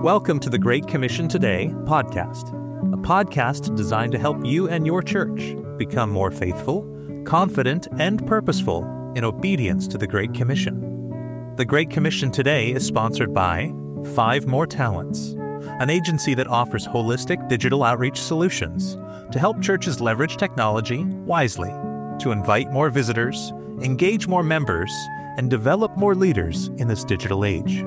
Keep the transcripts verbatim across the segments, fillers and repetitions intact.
Welcome to the Great Commission Today podcast, a podcast designed to help you and your church become more faithful, confident, and purposeful in obedience to the Great Commission. The Great Commission Today is sponsored by Five More Talents, an agency that offers holistic digital outreach solutions to help churches leverage technology wisely to invite more visitors, engage more members, and develop more leaders in this digital age.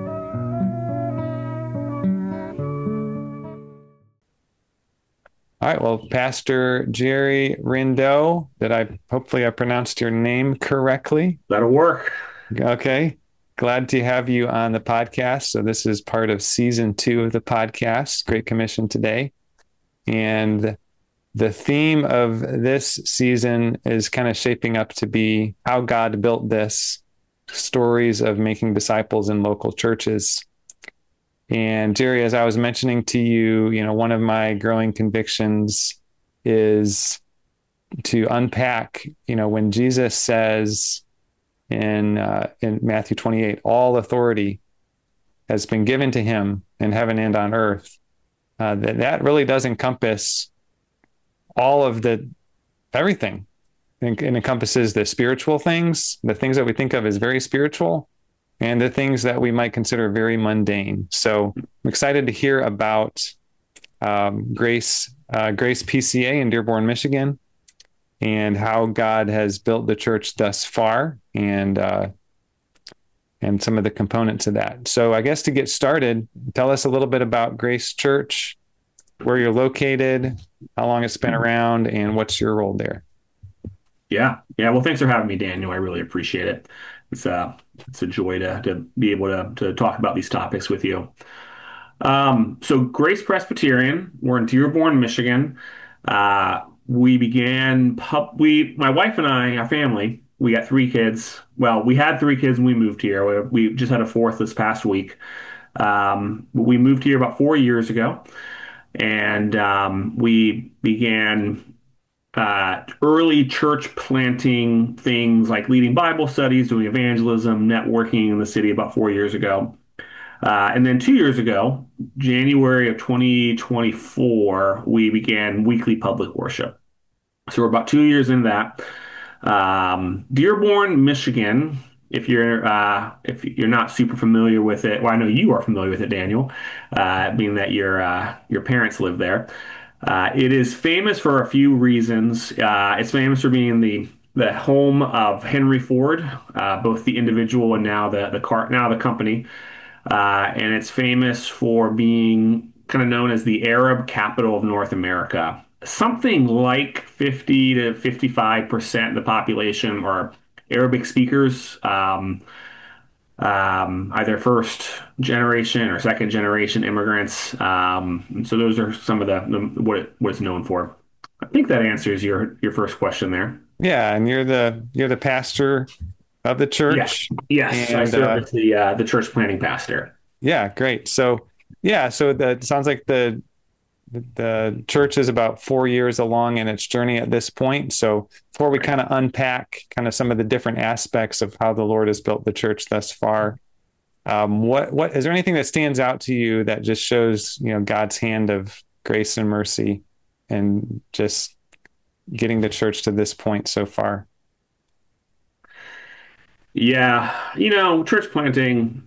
All right, well, Pastor Jerry Rindo, did I, hopefully I pronounced your name correctly? That'll work. Okay, glad to have you on the podcast. So this is part of season two of the podcast, Great Commission Today. And the theme of this season is kind of shaping up to be how God built this, stories of making disciples in local churches. And Jerry, as I was mentioning to you, you know, one of my growing convictions is to unpack, you know, when Jesus says in uh, in Matthew twenty-eight, all authority has been given to him in heaven and on earth, uh, that that really does encompass all of the everything. It encompasses the spiritual things, the things that we think of as very spiritual, and the things that we might consider very mundane. So I'm excited to hear about um, Grace uh, Grace P C A in Dearborn, Michigan, and how God has built the church thus far, and uh, and some of the components of that. So I guess to get started, tell us a little bit about Grace Church, where you're located, how long it's been around, and what's your role there. Yeah. Yeah. Well, thanks for having me, Daniel. I really appreciate it. It's a, it's a joy to, to be able to, to talk about these topics with you. Um, so Grace Presbyterian, we're in Dearborn, Michigan. Uh, we began, pub, we, my wife and I, our family, we got three kids. Well, we had three kids when we moved here. We, we just had a fourth this past week. Um, we moved here about four years ago, and um, we began Uh, early church planting things like leading Bible studies, doing evangelism, networking in the city about four years ago. Uh, and then two years ago, January of twenty twenty-four, we began weekly public worship. So we're about two years in that. Um, Dearborn, Michigan, if you're uh, if you're not super familiar with it, well, I know you are familiar with it, Daniel, uh, being that your uh, your parents live there. Uh, it is famous for a few reasons. Uh, it's famous for being the the home of Henry Ford, uh, both the individual and now the the car now the company. Uh, and it's famous for being kind of known as the Arab capital of North America. Something like fifty to fifty-five percent of the population are Arabic speakers. Um, um, either first generation or second generation immigrants. Um, and so those are some of the, the what it, what it's known for. I think that answers your your first question there. Yeah, and you're the you're the pastor of the church. Yes, yes, and, I serve uh, as the uh, the church planting pastor. Yeah, great. So yeah, so that sounds like the the church is about four years along in its journey at this point. So before we kind of unpack kind of some of the different aspects of how the Lord has built the church thus far, um, what what is there anything that stands out to you that just shows, you know, God's hand of grace and mercy and just getting the church to this point so far? Yeah, you know, church planting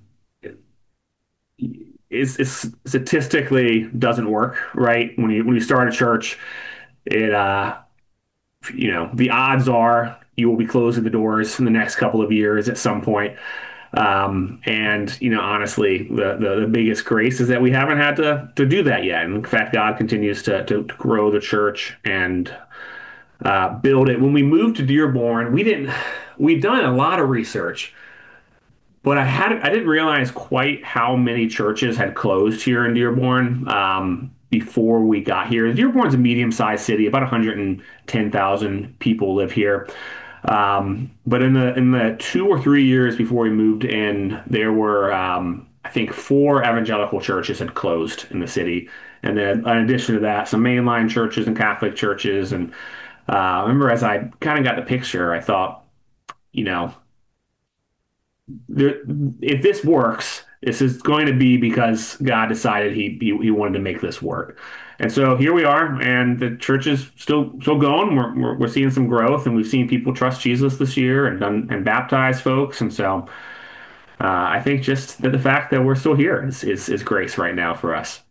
is, is statistically doesn't work, right? When you when you start a church, it uh, you know, the odds are you will be closing the doors in the next couple of years at some point. Um, and, you know, honestly, the, the, the biggest grace is that we haven't had to, to do that yet. And in fact, God continues to, to, to grow the church and uh, build it. When we moved to Dearborn, we didn't, we'd done a lot of research, but I had, I didn't realize quite how many churches had closed here in Dearborn. Um, before we got here. Dearborn's a medium-sized city, about one hundred ten thousand people live here. Um, but in the in the two or three years before we moved in, there were, um, I think, four evangelical churches had closed in the city. And then in addition to that, some mainline churches and Catholic churches. And uh, I remember as I kind of got the picture, I thought, you know, there, if this works, This is going to be because God decided he, he he wanted to make this work. And so here we are, and the church is still still going. We're, we're we're seeing some growth, and we've seen people trust Jesus this year and done and baptize folks. And so uh, I think just that the fact that we're still here is, is is grace right now for us.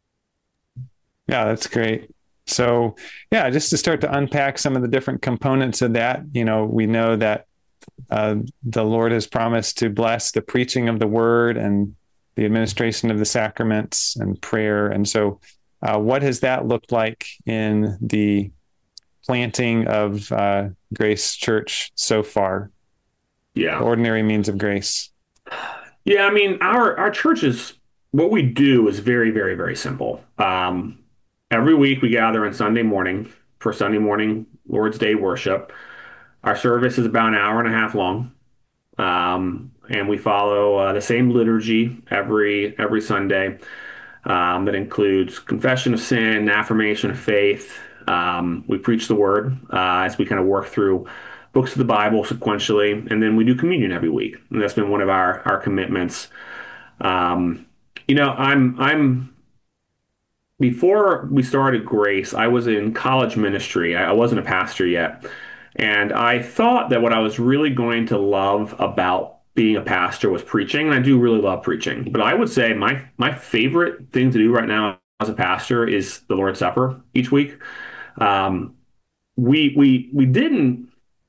Yeah, that's great. So, yeah, just to start to unpack some of the different components of that, you know, we know that uh, the Lord has promised to bless the preaching of the word and the administration of the sacraments and prayer. And so, uh, what has that looked like in the planting of uh, Grace Church so far? Yeah. Ordinary means of grace. Yeah, I mean, our our church is, what we do is very, very, very simple. Um, every week we gather on Sunday morning for Sunday morning Lord's Day worship. Our service is about an hour and a half long, um, and we follow uh, the same liturgy every every Sunday. Um, that includes confession of sin, affirmation of faith. Um, we preach the word uh, as we kind of work through books of the Bible sequentially, and then we do communion every week, and that's been one of our our commitments. Um, you know, I'm I'm before we started Grace, I was in college ministry. I, I wasn't a pastor yet. And I thought that what I was really going to love about being a pastor was preaching. And I do really love preaching. But I would say my my favorite thing to do right now as a pastor is the Lord's Supper each week. Um, we we we didn't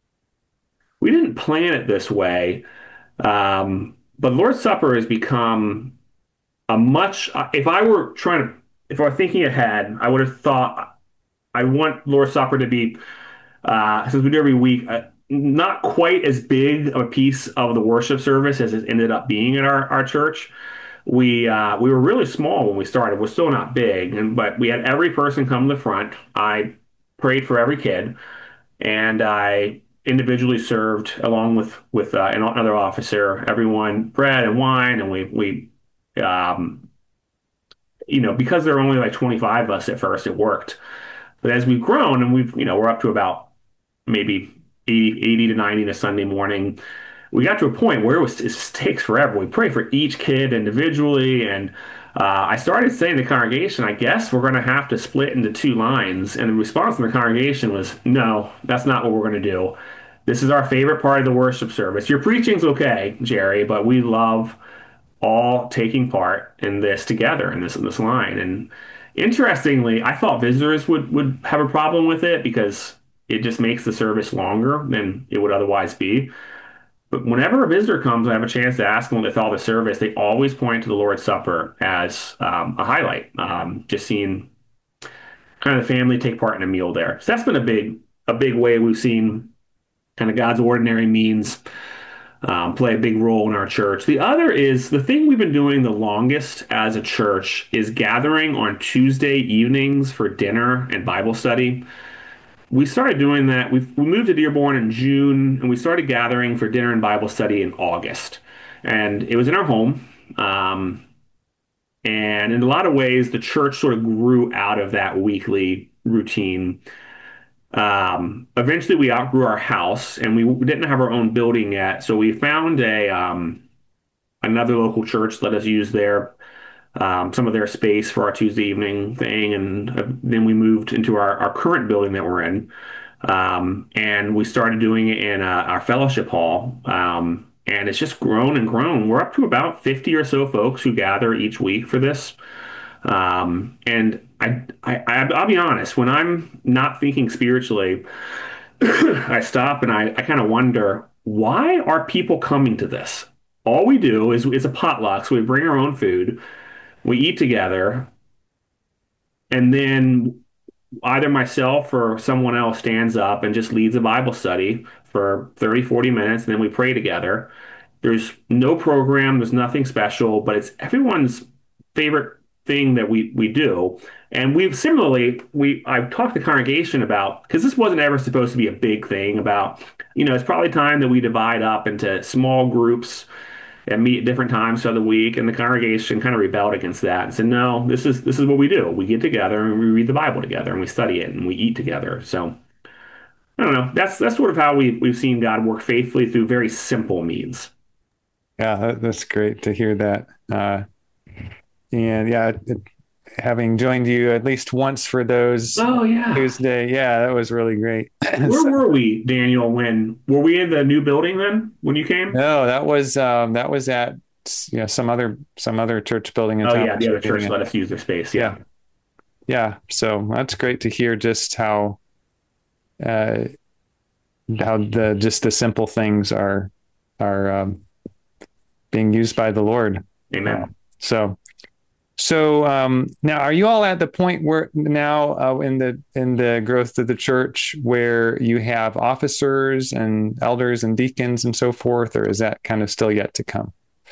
we didn't plan it this way. Um, but Lord's Supper has become a much, if I were trying to, if I were thinking ahead, I would have thought I want Lord's Supper to be, uh, since we do every week, uh, not quite as big of a piece of the worship service as it ended up being at our, our church. We uh, we were really small when we started. We're still not big, and but we had every person come to the front. I prayed for every kid, and I individually served along with with uh, another officer, everyone bread and wine, and we we um, you know, because there were only like twenty-five of us at first, it worked. But as we've grown and we've, you know, we're up to about maybe eighty, eighty to ninety in a Sunday morning, we got to a point where it was, it just takes forever. We pray for each kid individually. And uh, I started saying to the congregation, I guess we're going to have to split into two lines. And the response from the congregation was, no, that's not what we're going to do. This is our favorite part of the worship service. Your preaching's okay, Jerry, but we love all taking part in this together in this in this line. And interestingly, I thought visitors would would have a problem with it because it just makes the service longer than it would otherwise be. But whenever a visitor comes, I have a chance to ask them what they thought of the service. They always point to the Lord's Supper as um, a highlight. Um, just seeing kind of the family take part in a meal there. So that's been a big a big way we've seen kind of God's ordinary means Um, play a big role in our church. The other is the thing we've been doing the longest as a church is gathering on Tuesday evenings for dinner and Bible study. We started doing that. We've, we moved to Dearborn in June, and we started gathering for dinner and Bible study in August. And it was in our home. Um, and in a lot of ways, the church sort of grew out of that weekly routine. Um, eventually, we outgrew our house, and we didn't have our own building yet. So we found a um, another local church let us use their um, some of their space for our Tuesday evening thing, and uh, then we moved into our, our current building that we're in, um, and we started doing it in uh, our fellowship hall. Um, and it's just grown and grown. We're up to about fifty or so folks who gather each week for this. Um, and I, I, I'll be honest, when I'm not thinking spiritually, I stop and I, I kind of wonder, why are people coming to this? All we do is it's a potluck, so we bring our own food, we eat together, and then either myself or someone else stands up and just leads a Bible study for thirty, forty minutes, and then we pray together. There's no program, there's nothing special, but it's everyone's favorite thing that we we do. And we've similarly, we I've talked to the congregation about, because this wasn't ever supposed to be a big thing, about, you know, it's probably time that we divide up into small groups and meet at different times of the week. And the congregation kind of rebelled against that and said, no, this is this is what we do. We get together and we read the Bible together and we study it and we eat together. So I don't know. That's that's sort of how we we've seen God work faithfully through very simple means. Yeah, that, that's great to hear that. Uh, and yeah, it, having joined you at least once for those Oh yeah. Tuesday, yeah, that was really great. Where So, were we, Daniel, when were we in the new building then when you came? no, that was um, that was at you know some other some other church building in Oh town. yeah, the other church let us use their space. Yeah, Yeah. yeah. So that's great to hear just how uh, how the just the simple things are are um, being used by the Lord. Uh, Amen. so so um, now, are you all at the point where now uh, in the in the growth of the church where you have officers and elders and deacons and so forth, or is that kind of still yet to come?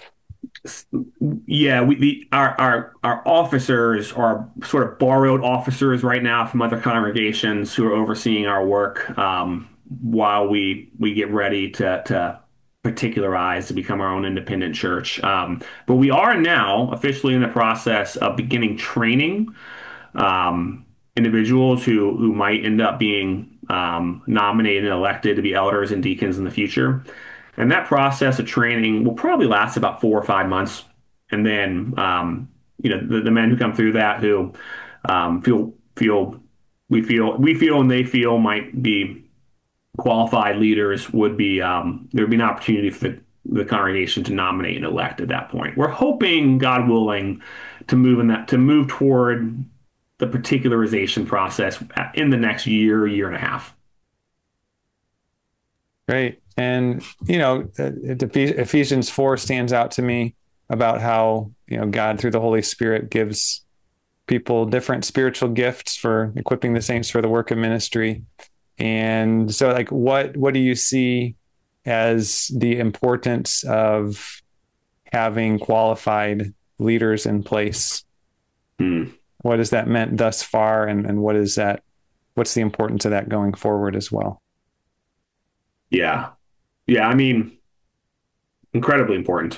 Yeah, we the our our our officers are sort of borrowed officers right now from other congregations who are overseeing our work um, while we we get ready to to particularize to become our own independent church. Um, but we are now officially in the process of beginning training um, individuals who who might end up being um, nominated and elected to be elders and deacons in the future. And that process of training will probably last about four or five months. And then, um, you know, the, the men who come through that who um, feel feel we feel we feel and they feel might be qualified leaders would be um, there would be an opportunity for the, the congregation to nominate and elect at that point. We're hoping, God willing, to move in that to move toward the particularization process in the next year, year and a half. Great. And, you know, Ephesians four stands out to me about how, you know, God through the Holy Spirit gives people different spiritual gifts for equipping the saints for the work of ministry. And so, like, what, what do you see as the importance of having qualified leaders in place? Hmm. What has that meant thus far? And, and what is that, what's the importance of that going forward as well? Yeah. Yeah. I mean, incredibly important.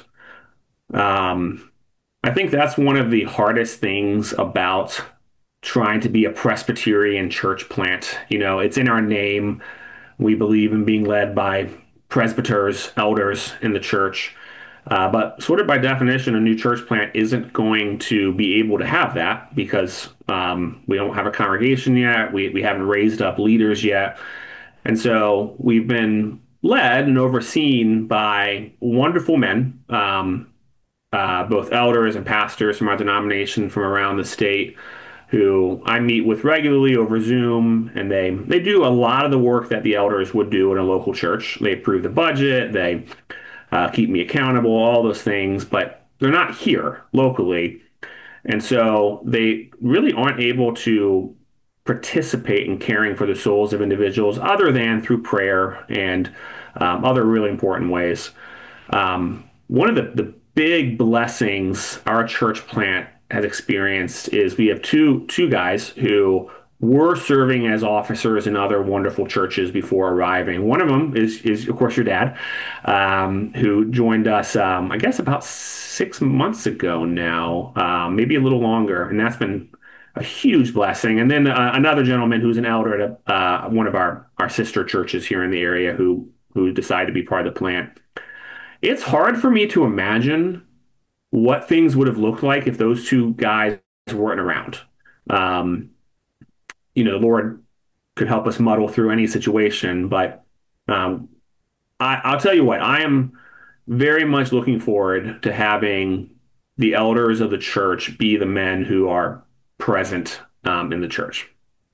Um, I think that's one of the hardest things about trying to be a Presbyterian church plant. You know, it's in our name. We believe in being led by presbyters, elders in the church. Uh, but sort of by definition, a new church plant isn't going to be able to have that because um, we don't have a congregation yet. We, we haven't raised up leaders yet. And so we've been led and overseen by wonderful men, um, uh, both elders and pastors from our denomination from around the state, who I meet with regularly over Zoom, and they they do a lot of the work that the elders would do in a local church. They approve the budget, they uh, keep me accountable, all those things, but they're not here locally. And so they really aren't able to participate in caring for the souls of individuals other than through prayer and um, other really important ways. Um, one of the, the big blessings our church plant has experienced is we have two two guys who were serving as officers in other wonderful churches before arriving. One of them is, is of course, your dad, um, who joined us, um, I guess, about six months ago now, uh, maybe a little longer, and that's been a huge blessing. And then uh, another gentleman who's an elder at a, uh, one of our, our sister churches here in the area who who decided to be part of the plant. It's hard for me to imagine what things would have looked like if those two guys weren't around. Um, you know, the Lord could help us muddle through any situation, but um, I, I'll tell you what, I am very much looking forward to having the elders of the church be the men who are present um, in the church.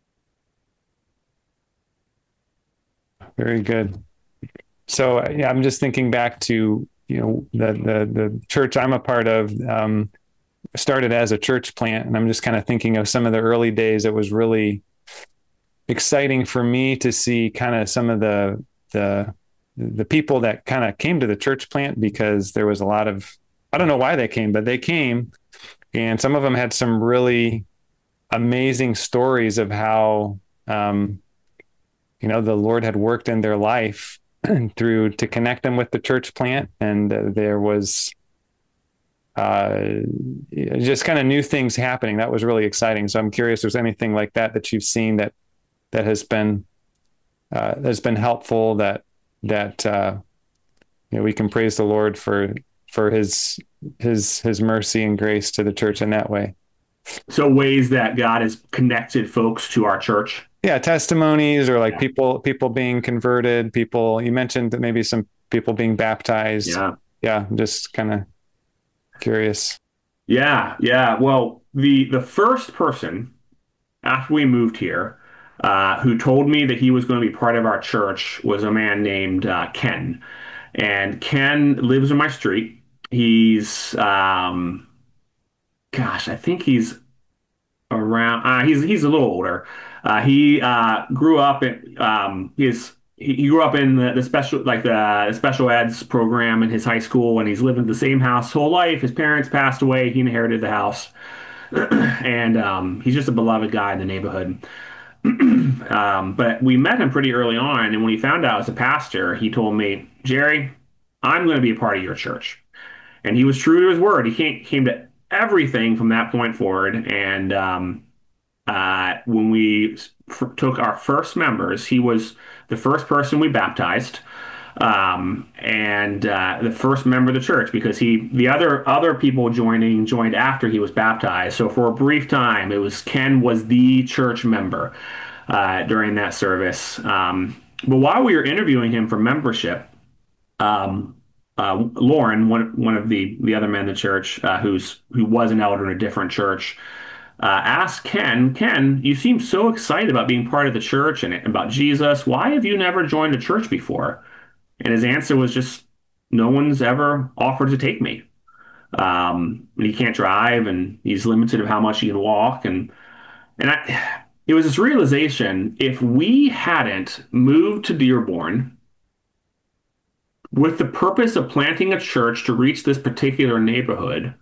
Very good. So yeah, I'm just thinking back to, you know, the the the church I'm a part of um, started as a church plant, and I'm just kind of thinking of some of the early days. It was really exciting for me to see kind of some of the the the people that kind of came to the church plant, because there was a lot of, I don't know why they came, but they came, and some of them had some really amazing stories of how um, you know, the Lord had worked in their life through to connect them with the church plant. And uh, there was uh, just kind of new things happening. That was really exciting. So I'm curious if there's anything like that that you've seen that that has been uh, has been helpful, that that uh, you know, we can praise the Lord for for his his his mercy and grace to the church in that way. So ways that God has connected folks to our church. Yeah, testimonies or like Yeah. people people being converted, people you mentioned that maybe some people being baptized. Yeah. Yeah, just kind of curious. Yeah, yeah. Well, the the first person after we moved here uh, who told me that he was going to be part of our church was a man named uh, Ken. And Ken lives on my street. He's, um, gosh, I think he's around. Uh, he's he's a little older. Uh, he uh, grew up in um, his. He he grew up in the, the special like the, the special eds program in his high school, and he's lived in the same house his whole life. His parents passed away. He inherited the house, and um, he's just a beloved guy in the neighborhood. Um, but we met him pretty early on, and when he found out I was a pastor, he told me, Jerry, I'm going to be a part of your church. And he was true to his word. He came, came to everything from that point forward. And um, uh, when we f- took our first members, he was the first person we baptized, um, and uh, the first member of the church because he the other other people joining joined after he was baptized. So for a brief time, it was Ken was the church member uh, during that service. Um, but while we were interviewing him for membership, um, uh, Lauren, one one of the the other men in the church, uh, who's who was an elder in a different church, uh, asked Ken, Ken, you seem so excited about being part of the church and about Jesus. Why have you never joined a church before? And his answer was just, no one's ever offered to take me. Um, and he can't drive, and he's limited of how much he can walk. And and I, it was this realization: if we hadn't moved to Dearborn with the purpose of planting a church to reach this particular neighborhood,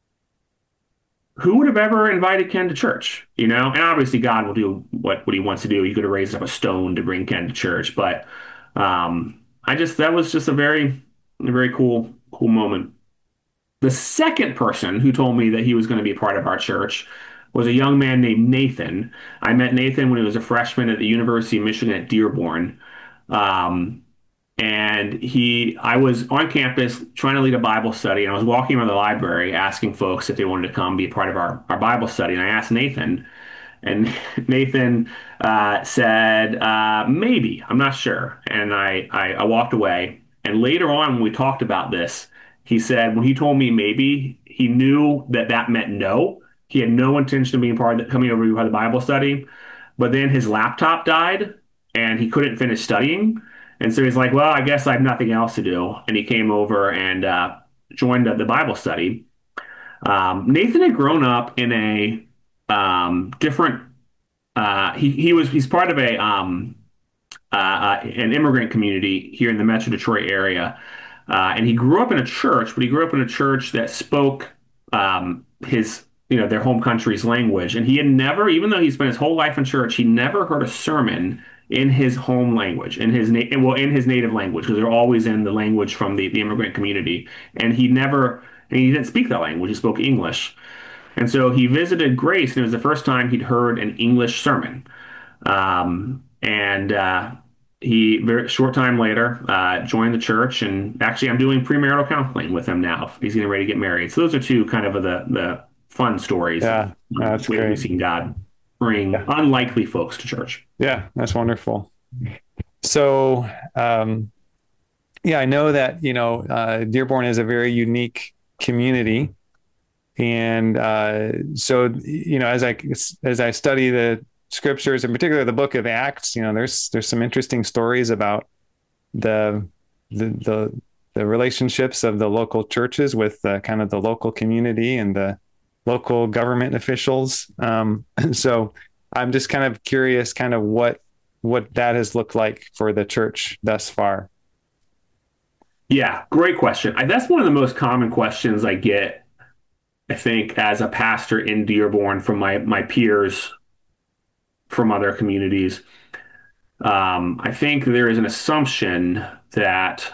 who would have ever invited Ken to church? You know, and obviously God will do what, what he wants to do. He could have raised up a stone to bring Ken to church, but um, I just that was just a very, a very cool, cool moment. The second person who told me that he was going to be a part of our church was a young man named Nathan. I met Nathan when he was a freshman at the University of Michigan at Dearborn. Um, and he, I was on campus trying to lead a Bible study, and I was walking around the library asking folks if they wanted to come be a part of our, our Bible study. And I asked Nathan, and Nathan uh, said, uh, maybe, I'm not sure. And I, I, I walked away. And later on, when we talked about this, he said, when he told me maybe, he knew that that meant no. He had no intention of being part of the, coming over to be part of the Bible study. But then his laptop died, and he couldn't finish studying. And so he's like, well, I guess I have nothing else to do. And he came over and uh, joined the, the Bible study. Um, Nathan had grown up in a um, different. Uh, he he was he's part of a um, uh, uh, an immigrant community here in the Metro Detroit area, uh, and he grew up in a church, but he grew up in a church that spoke um, his you know their home country's language, and he had never, even though he spent his whole life in church, he never heard a sermon in his home language, in his na- well in his native language, because they're always in the language from the, the immigrant community, and he never and he didn't speak that language. He spoke English. And so he visited Grace, and it was the first time he'd heard an English sermon. Um, and uh, he, very short time later, uh, joined the church. And actually, I'm doing premarital counseling with him now. He's getting ready to get married. So those are two kind of the the fun stories. Yeah, of, that's um, great. We've seen God bring Yeah. unlikely folks to church. Yeah, that's wonderful. So, um, yeah, I know that, you know, uh, Dearborn is a very unique community. And uh, so, you know, as I as I study the scriptures, in particular the book of Acts, you know, there's there's some interesting stories about the the the, the relationships of the local churches with uh, kind of the local community and the local government officials. Um, so I'm just kind of curious, kind of what what that has looked like for the church thus far. Yeah, great question. I, that's one of the most common questions I get, I think, as a pastor in Dearborn from my my peers from other communities. Um, I think there is an assumption that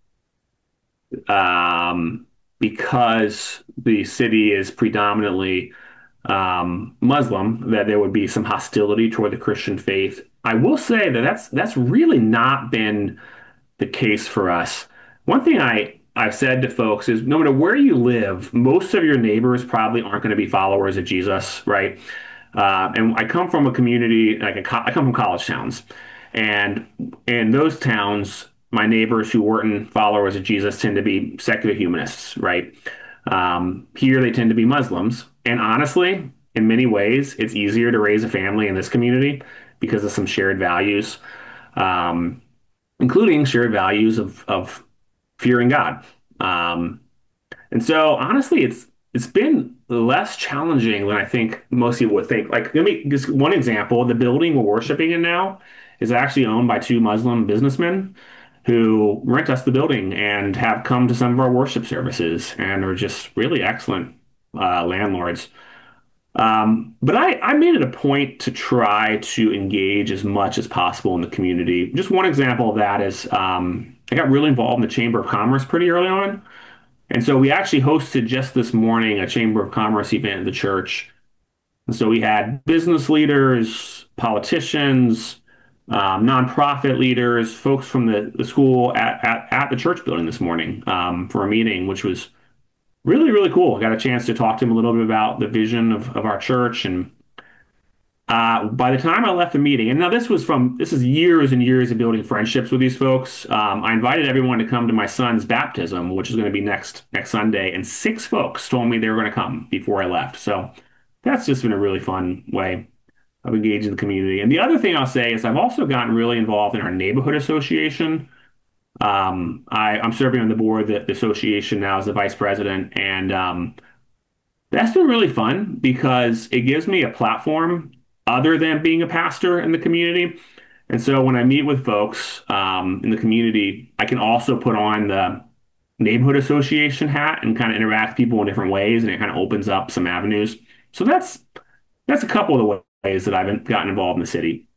um, because the city is predominantly um, Muslim, that there would be some hostility toward the Christian faith. I will say that that's that's really not been the case for us. One thing I I've said to folks is no matter where you live, most of your neighbors probably aren't going to be followers of Jesus, right? Uh, and I come from a community, like a co- I come from college towns, and in those towns, my neighbors who weren't followers of Jesus tend to be secular humanists, right? Um, here they tend to be Muslims, and honestly, in many ways, it's easier to raise a family in this community because of some shared values, um, including shared values of of fearing God. Um, and so honestly, it's it's been less challenging than I think most people would think. Like, let me just one example: the building we're worshiping in now is actually owned by two Muslim businessmen who rent us the building and have come to some of our worship services and are just really excellent uh, landlords. Um, but I, I made it a point to try to engage as much as possible in the community. Just one example of that is um, I got really involved in the Chamber of Commerce pretty early on. And so we actually hosted just this morning a Chamber of Commerce event at the church. And so we had business leaders, politicians, um, nonprofit leaders, folks from the, the school at, at, at the church building this morning um, for a meeting, which was really, really cool. I got a chance to talk to him a little bit about the vision of, of our church. And uh, by the time I left the meeting, and now this was from, this is years and years of building friendships with these folks. Um, I invited everyone to come to my son's baptism, which is going to be next, next Sunday. And six folks told me they were going to come before I left. So that's just been a really fun way of engaging the community. And the other thing I'll say is I've also gotten really involved in our neighborhood association. Um, I, I'm serving on the board of the, the association now as the vice president, and um, that's been really fun because it gives me a platform other than being a pastor in the community. And so when I meet with folks um, in the community, I can also put on the neighborhood association hat and kind of interact with people in different ways, and it kind of opens up some avenues. So that's that's a couple of the ways that I've gotten involved in the city.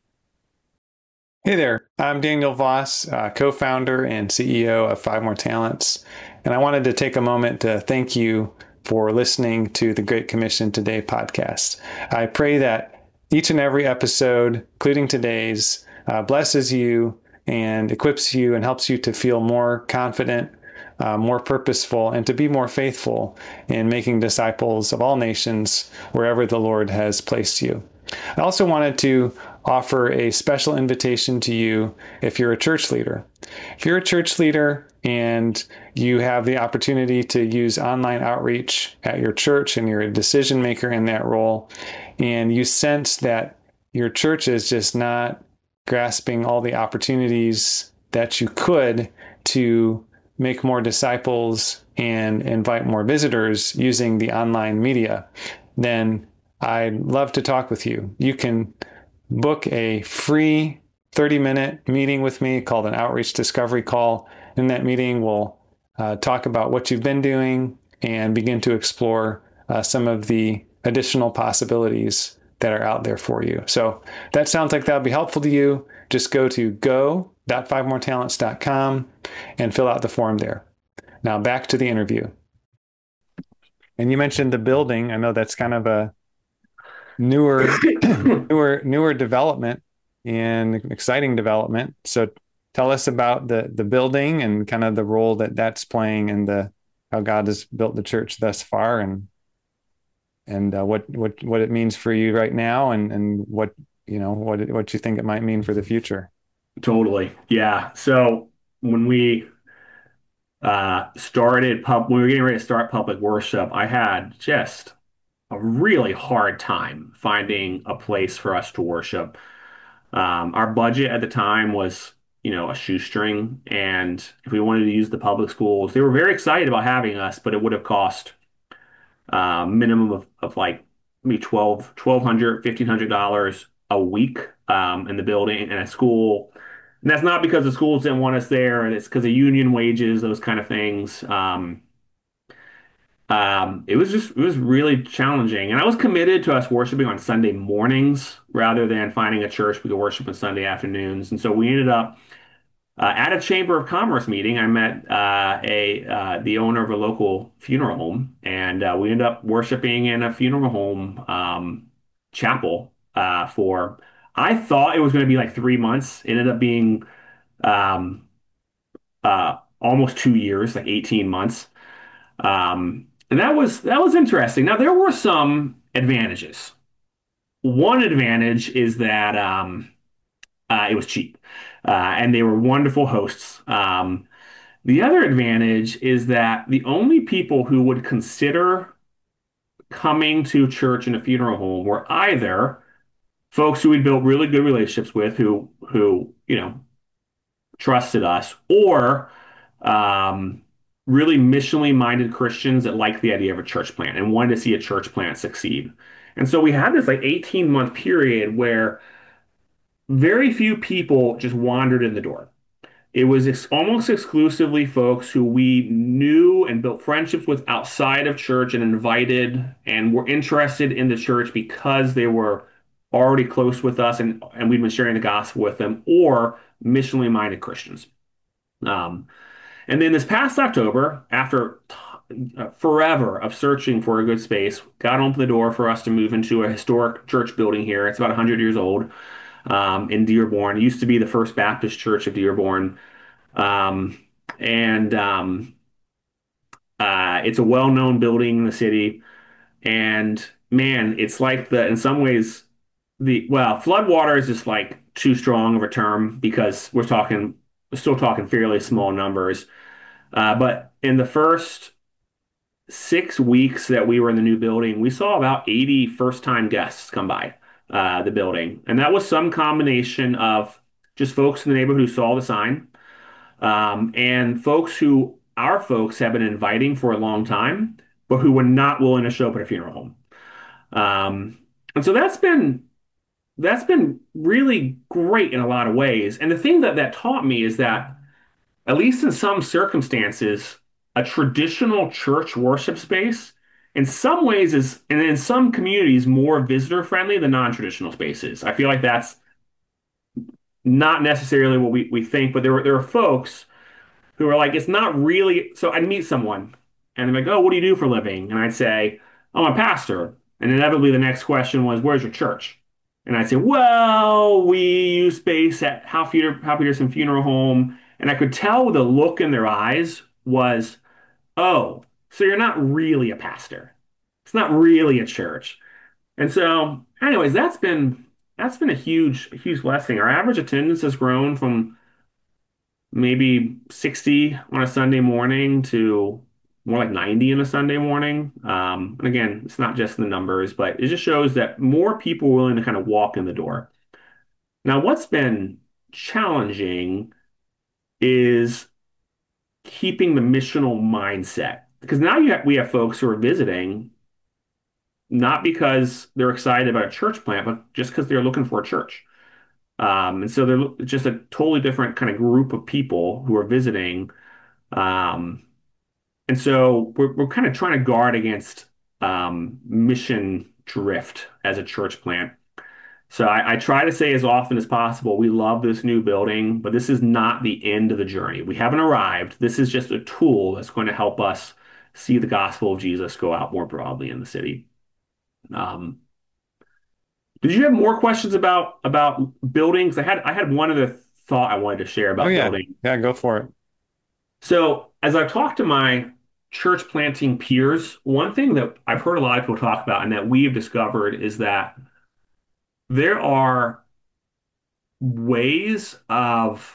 Hey there, I'm Daniel Voss, uh, co-founder and C E O of Five More Talents, and I wanted to take a moment to thank you for listening to the Great Commission Today podcast. I pray that each and every episode, including today's, uh, blesses you and equips you and helps you to feel more confident, uh, more purposeful, and to be more faithful in making disciples of all nations wherever the Lord has placed you. I also wanted to offer a special invitation to you if you're a church leader. If you're a church leader and you have the opportunity to use online outreach at your church and you're a decision maker in that role, and you sense that your church is just not grasping all the opportunities that you could to make more disciples and invite more visitors using the online media, then I'd love to talk with you. You can book a free thirty minute meeting with me called an Outreach Discovery Call. In that meeting, we'll uh, talk about what you've been doing and begin to explore uh, some of the additional possibilities that are out there for you. So that sounds like that'll be helpful to you. Just go to go dot five more talents dot com and fill out the form there. Now back to the interview. And you mentioned the building. I know that's kind of a newer, newer, newer development and exciting development. So tell us about the the building and kind of the role that that's playing in the how God has built the church thus far, and and uh, what what what it means for you right now, and and what you know what what you think it might mean for the future. Totally, yeah. So when we uh, started pub, when we were getting ready to start public worship, I had just a really hard time finding a place for us to worship. Um, our budget at the time was, you know, a shoestring, and if we wanted to use the public schools, they were very excited about having us, but it would have cost uh, minimum of, of like maybe twelve, twelve hundred, fifteen hundred dollars a week um, in the building and a school. And that's not because the schools didn't want us there, and it's because of union wages, those kind of things. Um, Um, it was just, it was really challenging. And I was committed to us worshiping on Sunday mornings rather than finding a church we could worship on Sunday afternoons. And so we ended up uh, at a Chamber of Commerce meeting. I met uh, a uh, the owner of a local funeral home, and uh, we ended up worshiping in a funeral home um, chapel uh, for, I thought it was going to be like three months. It ended up being um, uh, almost two years, like eighteen months. Um, and that was that was interesting. Now there were some advantages. One advantage is that um, uh, it was cheap, uh, and they were wonderful hosts. Um, the other advantage is that the only people who would consider coming to church in a funeral home were either folks who we built really good relationships with, who who you know trusted us, or um, really missionally minded Christians that liked the idea of a church plant and wanted to see a church plant succeed. And so we had this like eighteen month period where very few people just wandered in the door. It was ex almost exclusively folks who we knew and built friendships with outside of church and invited and were interested in the church because they were already close with us and, and we'd been sharing the gospel with them, or missionally minded Christians. Um, and then this past October, after t- uh, forever of searching for a good space, got opened the door for us to move into a historic church building here. It's about one hundred years old, um, in Dearborn. It used to be the First Baptist Church of Dearborn. Um, and um, uh, It's a well-known building in the city. And man, it's like the, in some ways, the, well, floodwater is just like too strong of a term because we're talking, we're still talking fairly small numbers. Uh, but in the first six weeks that we were in the new building, we saw about eighty first-time guests come by uh, the building. And that was some combination of just folks in the neighborhood who saw the sign, um, and folks who our folks have been inviting for a long time, but who were not willing to show up at a funeral home. Um, and so that's been that's been really great in a lot of ways. And the thing that that taught me is that, at least in some circumstances, a traditional church worship space, in some ways, is, and in some communities, more visitor friendly than non-traditional spaces. I feel like that's not necessarily what we, we think, but there were there are folks who are like, it's not really. So I'd meet someone and they're like, oh, what do you do for a living? And I'd say, oh, I'm a pastor. And inevitably the next question was, where's your church? And I'd say, well, we use space at Hal, Peter, Hal Peterson Funeral Home. And I could tell the look in their eyes was, oh, so you're not really a pastor. It's not really a church. And so, anyways, that's been that's been a huge, huge blessing. Our average attendance has grown from maybe sixty on a Sunday morning to more like ninety in a Sunday morning. Um, and again, it's not just the numbers, but it just shows that more people are willing to kind of walk in the door. Now, what's been challenging is keeping the missional mindset, because now you have, we have folks who are visiting not because they're excited about a church plant, but just because they're looking for a church. Um, and so they're just a totally different kind of group of people who are visiting. Um, and so we're, we're kind of trying to guard against um, mission drift as a church plant. So I, I try to say as often as possible, we love this new building, but this is not the end of the journey. We haven't arrived. This is just a tool that's going to help us see the gospel of Jesus go out more broadly in the city. Um, did you have more questions about about buildings? I had I had one other thought I wanted to share about Oh yeah, building. yeah, go for it. So as I've talked to my church planting peers, one thing that I've heard a lot of people talk about and that we've discovered is that there are ways of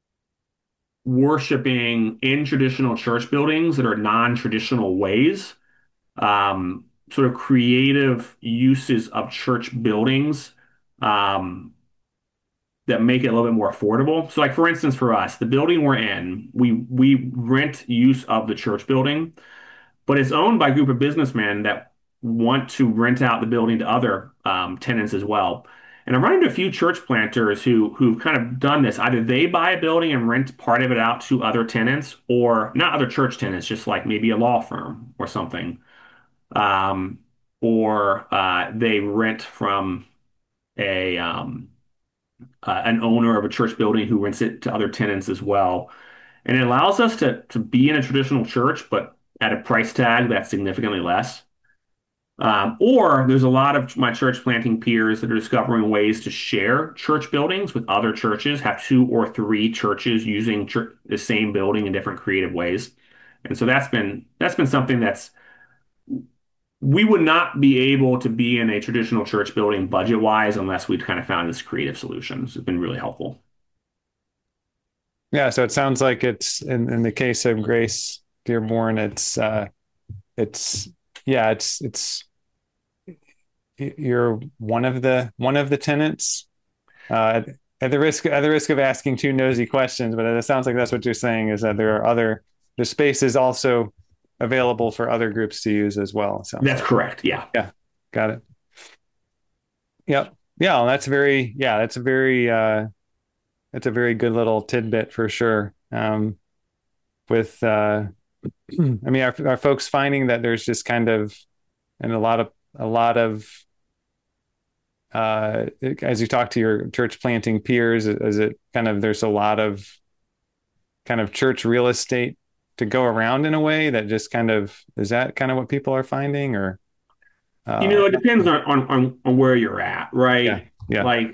worshiping in traditional church buildings that are non-traditional ways, um, sort of creative uses of church buildings, um, that make it a little bit more affordable. So, like for instance, for us, the building we're in, we we rent use of the church building, but it's owned by a group of businessmen that want to rent out the building to other um, tenants as well. And I'm running into a few church planters who who've kind of done this. Either they buy a building and rent part of it out to other tenants, or not other church tenants, just like maybe a law firm or something, um, or uh, they rent from a um, uh, an owner of a church building who rents it to other tenants as well. And it allows us to to be in a traditional church, but at a price tag that's significantly less. Um, or there's a lot of my church planting peers that are discovering ways to share church buildings with other churches, have two or three churches using chur the same building in different creative ways. And so that's been that's been something that's we would not be able to be in a traditional church building budget wise unless we'd kind of found this creative solutions. It's been really helpful. Yeah, so it sounds like it's in, in the case of Grace Dearborn, it's uh it's yeah, it's it's you're one of the one of the tenants. Uh at the risk at the risk of asking two nosy questions, but it sounds like that's what you're saying is that there are other the space is also available for other groups to use as well. So that's correct. Yeah. Yeah. Got it. Yep. Yeah. Well, that's very, yeah, that's a very, uh, that's a very good little tidbit for sure. Um, with, uh, I mean, are, are folks finding that there's just kind of, and a lot of, a lot of, uh, as you talk to your church planting peers, is it kind of, there's a lot of kind of church real estate to go around in a way that just kind of, is that kind of what people are finding or? You know, it depends on, on, on where you're at, right? Yeah. Yeah. Like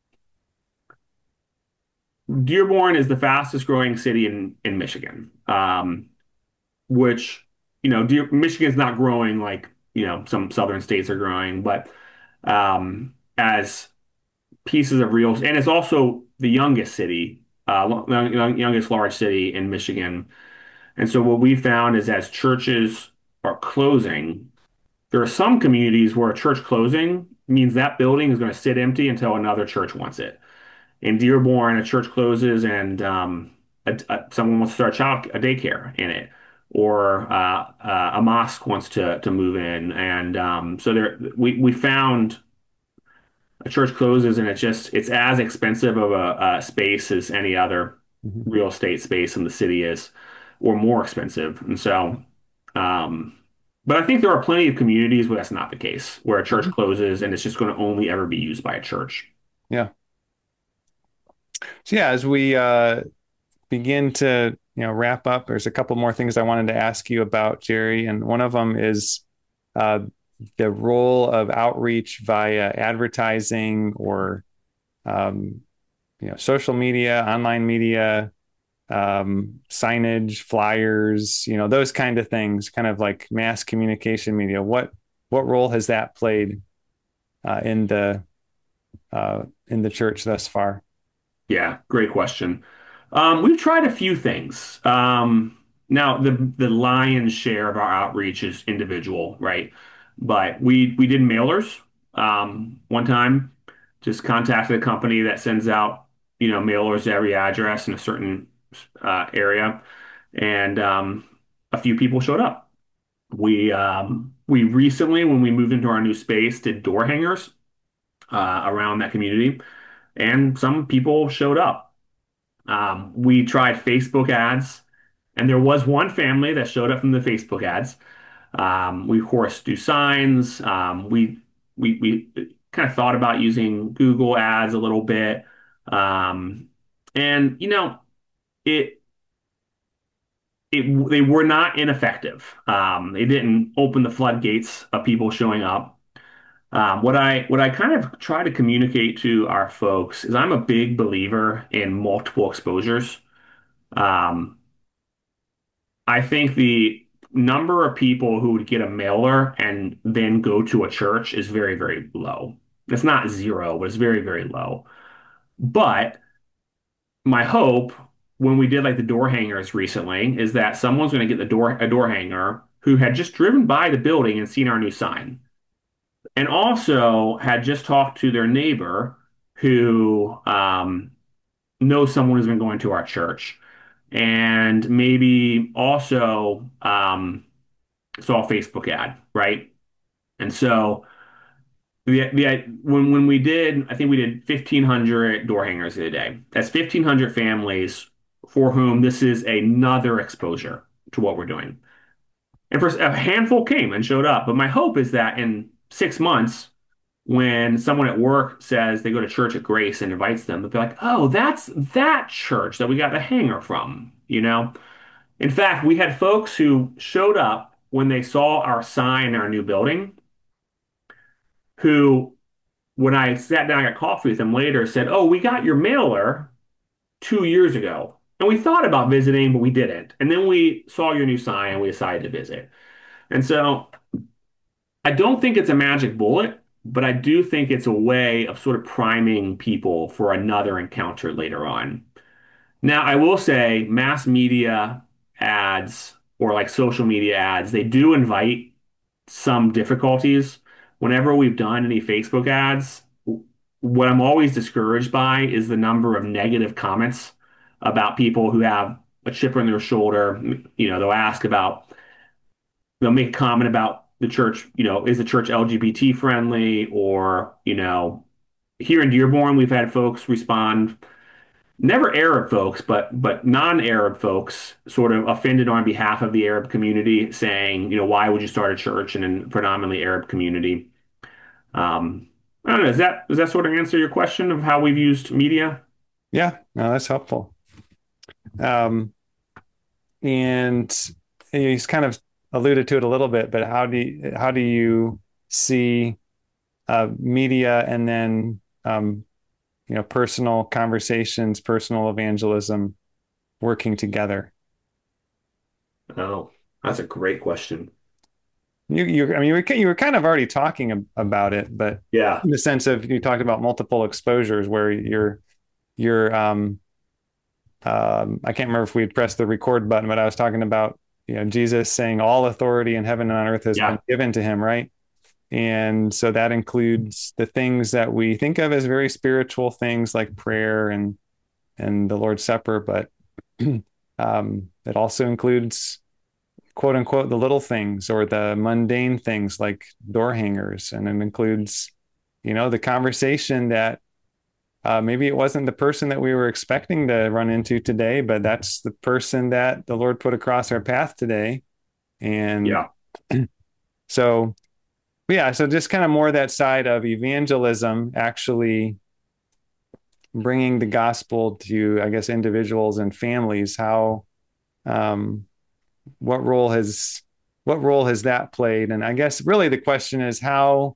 Dearborn is the fastest growing city in, in Michigan, um, which, you know, Dear, Michigan's not growing like, you know, some southern states are growing, but um, as pieces of real, and it's also the youngest city, uh, youngest large city in Michigan. And so what we found is as churches are closing, there are some communities where a church closing means that building is going to sit empty until another church wants it. In Dearborn, a church closes and um, a, a, someone wants to start a child a daycare in it, or uh, uh, a mosque wants to to move in, and um, so there we we found a church closes and it's just it's as expensive of a, a space as any other Mhm. real estate space in the city is, or more expensive, and so. Um, but I think there are plenty of communities where that's not the case, where a church Mhm. closes and it's just going to only ever be used by a church. Yeah. So yeah, as we uh, begin to you know wrap up, there's a couple more things I wanted to ask you about, Jerry, and one of them is uh, the role of outreach via advertising or um, you know social media, online media, um, signage, flyers, you know those kind of things, kind of like mass communication media. What what role has that played uh, in the uh, in the church thus far? Yeah, great question. Um, we've tried a few things. Um, now, the the lion's share of our outreach is individual, right? But we we did mailers um, one time. Just contacted a company that sends out, you know, mailers to every address in a certain uh, area, and um, a few people showed up. We um, we recently, when we moved into our new space, did door hangers uh, around that community, and some people showed up. Um, we tried Facebook ads, and there was one family that showed up from the Facebook ads. Um, we of course do signs. Um, we we we kind of thought about using Google ads a little bit, um, and you know it it they were not ineffective. Um, they didn't open the floodgates of people showing up. Um, what I what I kind of try to communicate to our folks is I'm a big believer in multiple exposures. Um, I think the number of people who would get a mailer and then go to a church is very, very low. It's not zero, but it's very, very low. But my hope when we did like the door hangers recently is that someone's going to get the door a door hanger who had just driven by the building and seen our new sign, and also had just talked to their neighbor who um, knows someone who's been going to our church, and maybe also um, saw a Facebook ad, right? And so the the when when we did, I think we did fifteen hundred door hangers in a day. That's fifteen hundred families for whom this is another exposure to what we're doing. And first, a handful came and showed up. But my hope is that in six months, when someone at work says they go to church at Grace and invites them, they'll be like, "Oh, that's that church that we got the hanger from," you know? In fact, we had folks who showed up when they saw our sign in our new building, who, when I sat down and got coffee with him later, said, "Oh, we got your mailer two years ago. And we thought about visiting, but we didn't. And then we saw your new sign and we decided to visit." And so I don't think it's a magic bullet, but I do think it's a way of sort of priming people for another encounter later on. Now, I will say mass media ads or like social media ads, they do invite some difficulties. Whenever we've done any Facebook ads, what I'm always discouraged by is the number of negative comments about people who have a chip on their shoulder. You know, they'll ask about, they'll make a comment about the church, you know, is the church L G B T friendly? Or, you know, here in Dearborn, we've had folks respond, never Arab folks, but but non-Arab folks sort of offended on behalf of the Arab community, saying, you know, why would you start a church in a predominantly Arab community? Um, I don't know. Does that does that sort of answer your question of how we've used media? Yeah, no, that's helpful. Um, and he's kind of alluded to it a little bit, but how do you, how do you see uh, media and then um, you know, personal conversations, personal evangelism working together? Oh, that's a great question. You, you, I mean, you were, you were kind of already talking about it, but Yeah. in the sense of you talked about multiple exposures where you're, you're, um, um, I can't remember if we had pressed the record button, but I was talking about, you know, Jesus saying all authority in heaven and on earth has Yeah. been given to him, right? And so that includes the things that we think of as very spiritual things like prayer and and the Lord's Supper, but um, it also includes quote unquote the little things or the mundane things like door hangers, and it includes, you know, the conversation that uh, maybe it wasn't the person that we were expecting to run into today, but that's the person that the Lord put across our path today, and Yeah. so yeah, so just kind of more that side of evangelism, actually bringing the gospel to, I guess, individuals and families. How, um, what role has, what role has that played? And I guess really the question is how,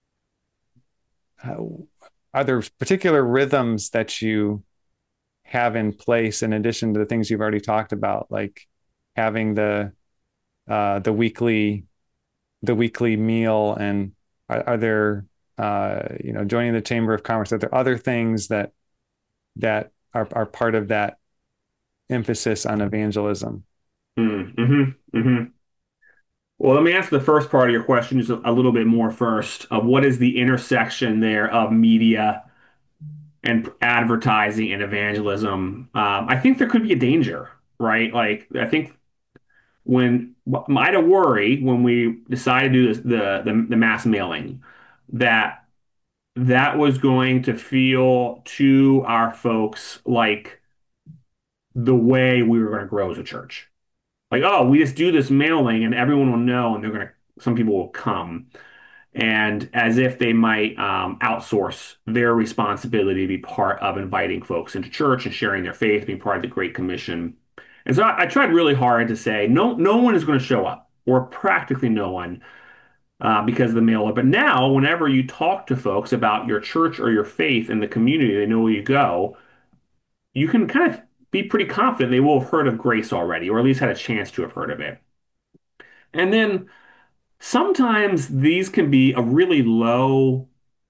how are there particular rhythms that you have in place in addition to the things you've already talked about, like having the uh, the weekly the weekly meal, and are, are there uh, you know, joining the Chamber of Commerce? Are there other things that that are, are part of that emphasis on evangelism? Mm-hmm. Mm-hmm. Well, let me answer the first part of your question just a, a little bit more first of what is the intersection there of media and advertising and evangelism. Um, I think there could be a danger, right? Like, I think when I had a worry when we decided to do this, the, the the mass mailing, that that was going to feel to our folks like the way we were going to grow as a church. Like, oh, we just do this mailing and everyone will know, and they're going to, some people will come. And as if they might um, outsource their responsibility to be part of inviting folks into church and sharing their faith, being part of the Great Commission. And so I, I tried really hard to say, no, no one is going to show up, or practically no one, uh, because of the mailer. But now, whenever you talk to folks about your church or your faith in the community, they know where you go, you can kind of be pretty confident they will have heard of Grace already, or at least had a chance to have heard of it. And then sometimes these can be a really low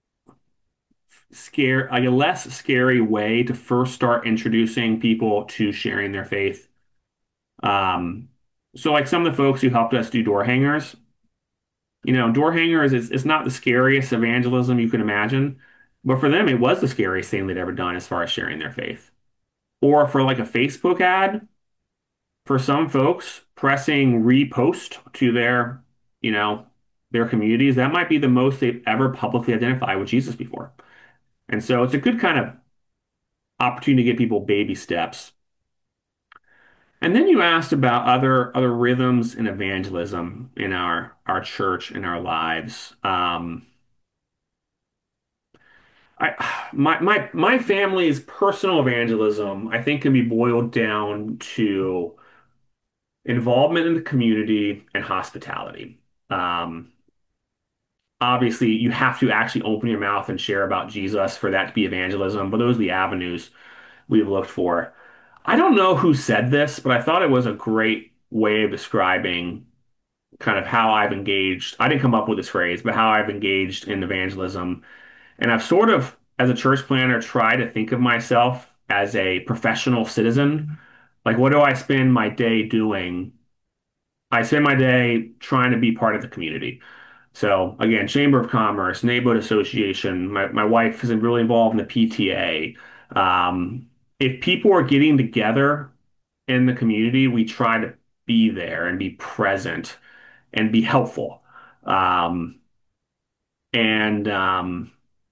scare, like a less scary way to first start introducing people to sharing their faith. Um, so like some of the folks who helped us do door hangers, you know, door hangers is, is not the scariest evangelism you can imagine, but for them, it was the scariest thing they'd ever done as far as sharing their faith. Or for like a Facebook ad, for some folks, pressing repost to their, you know, their communities, that might be the most they've ever publicly identified with Jesus before. And so it's a good kind of opportunity to get people baby steps. And then you asked about other other rhythms in evangelism in our our church in our lives. Um, I my my my family's personal evangelism, I think, can be boiled down to involvement in the community and hospitality. Um, obviously you have to actually open your mouth and share about Jesus for that to be evangelism, but those are the avenues we've looked for. I don't know who said this, but I thought it was a great way of describing kind of how I've engaged. I didn't come up with this phrase, but how I've engaged in evangelism. And I've sort of, as a church planner, tried to think of myself as a professional citizen. Like, what do I spend my day doing? I spend my day trying to be part of the community. So again, Chamber of Commerce, neighborhood association. My my wife is really involved in the P T A. Um, if people are getting together in the community, we try to be there and be present and be helpful. Um, and um,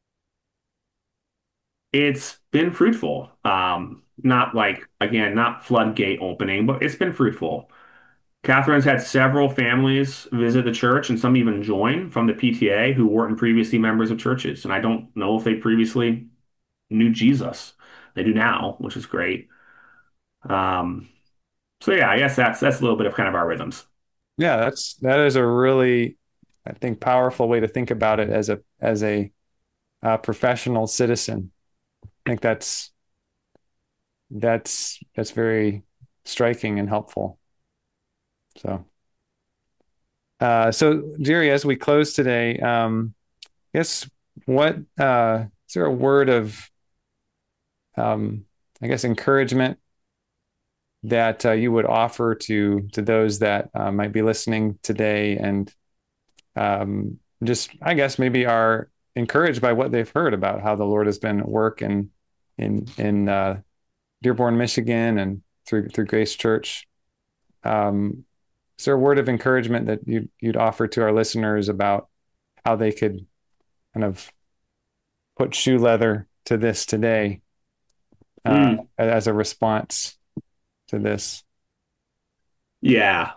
it's been fruitful. Um, not like, again, not floodgate opening, but it's been fruitful. Catherine's had several families visit the church and some even join from the P T A who weren't previously members of churches. And I don't know if they previously knew Jesus. They do now, which is great. Um, so yeah, I guess that's that's a little bit of kind of our rhythms. Yeah, that's that is a really, I think, powerful way to think about it as a as a uh, professional citizen. I think that's that's that's very striking and helpful. So, uh, so Jerry, as we close today, um, I guess what uh, is there a word of, um, I guess, encouragement that uh, you would offer to to those that uh, might be listening today and um, just, I guess, maybe are encouraged by what they've heard about how the Lord has been at work in in in uh, Dearborn, Michigan, and through through Grace Church. Um, is there a word of encouragement that you you'd offer to our listeners about how they could kind of put shoe leather to this today uh, Mm, as a response to this? yeah,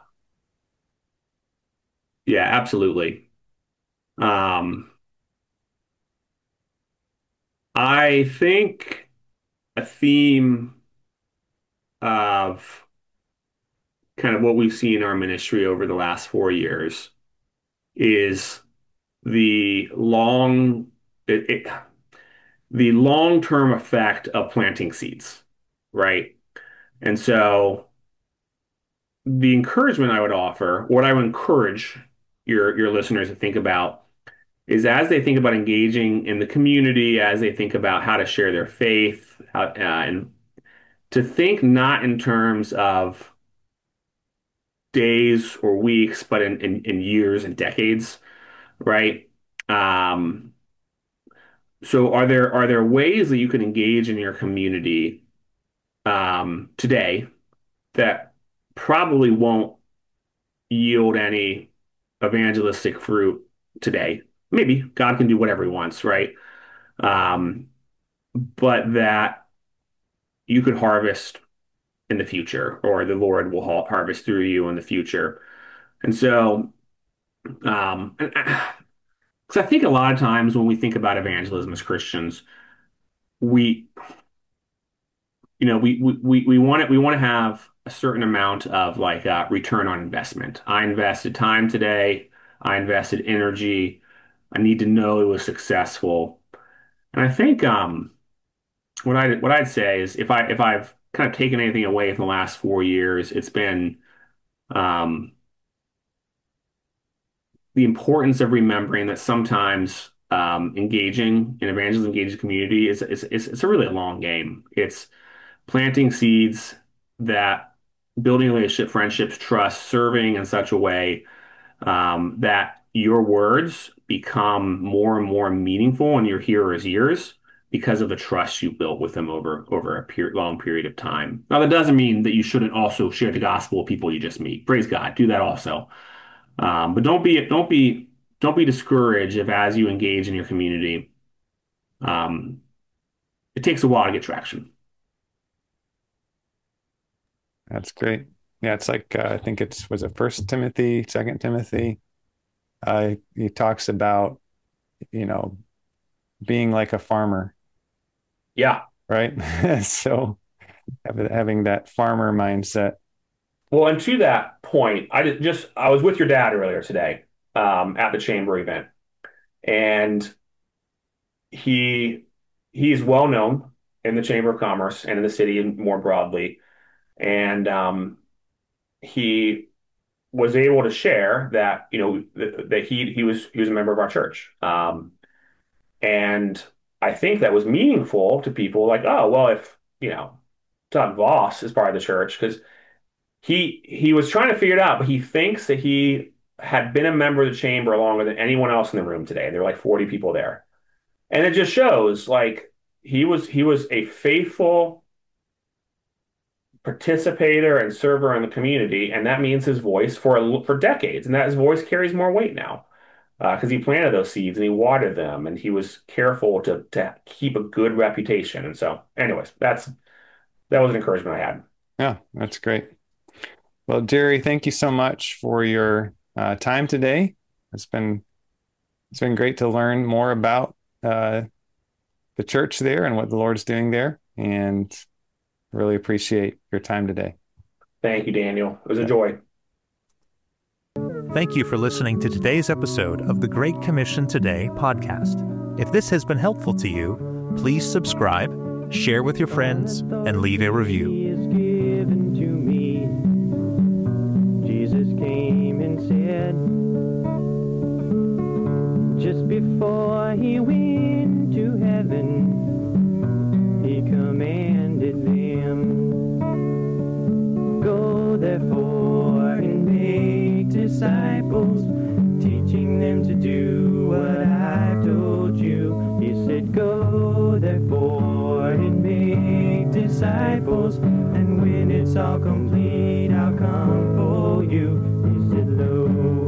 yeah, absolutely. Um, I think a theme of kind of what we've seen in our ministry over the last four years is the long it, it, the long-term effect of planting seeds, right? And so the encouragement I would offer, what I would encourage your your listeners to think about is as they think about engaging in the community, as they think about how to share their faith, how, uh, and to think not in terms of days or weeks, but in, in, in years and decades, right? Um, so are there are there ways that you can engage in your community um, today that probably won't yield any evangelistic fruit today? Maybe God can do whatever he wants, right? Um, but that you could harvest in the future, or the Lord will ha harvest through you in the future. And so, um, because I think a lot of times when we think about evangelism as Christians, we, you know, we we we we want it, we want to have a certain amount of like uh, return on investment. I invested time today. I invested energy. I need to know it was successful. And I think um, what I what I'd say is if I if I've kind of taken anything away from the last four years, it's been um, the importance of remembering that sometimes um, engaging in evangelism, engaging the community is, is, is it's a really long game. It's planting seeds that building a relationship, friendships, trust, serving in such a way um, that your words become more and more meaningful in your hearers' ears because of the trust you built with them over over a period, long period of time. Now, that doesn't mean that you shouldn't also share the gospel with people you just meet. Praise God, do that also. Um, but don't be don't be don't be discouraged if as you engage in your community, um, it takes a while to get traction. That's great. Yeah, it's like uh, I think it's was it First Timothy, Second Timothy. Uh, he talks about, you know, being like a farmer, Yeah. right? So having that farmer mindset. Well, and to that point, I did just I was with your dad earlier today um, at the chamber event, And he he's well known in the Chamber of Commerce and in the city more broadly. And um, he was able to share that, you know, that, that he he was he was a member of our church. Um, and I think that was meaningful to people like, oh, well, if, you know, Todd Voss is part of the church, because he he was trying to figure it out, but he thinks that he had been a member of the chamber longer than anyone else in the room today. There were like forty people there. And it just shows like he was he was a faithful participator and server in the community, and that means his voice for a, for decades, and that his voice carries more weight now because uh, he planted those seeds and he watered them, and he was careful to to keep a good reputation. And so, anyways, that's that was an encouragement I had. Yeah, that's great. Well, Jerry, thank you so much for your uh, time today. It's been it's been great to learn more about uh, the church there and what the Lord's doing there, and really appreciate your time today. Thank you, Daniel. It was a joy. Thank you for listening to today's episode of the Great Commission Today podcast. If this has been helpful to you, please subscribe, share with your friends, and leave a review. Jesus came and said, just before he went to heaven, he commanded them, go therefore and make disciples, teaching them to do what I've told you. He said, go therefore and make disciples, and when it's all complete, I'll come for you. He said, lo,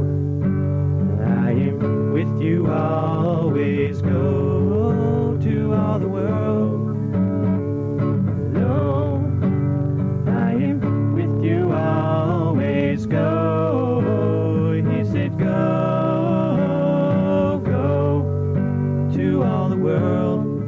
I am with you always, go to all the world. Lo, I am with you always, go. He said, go, go to all the world.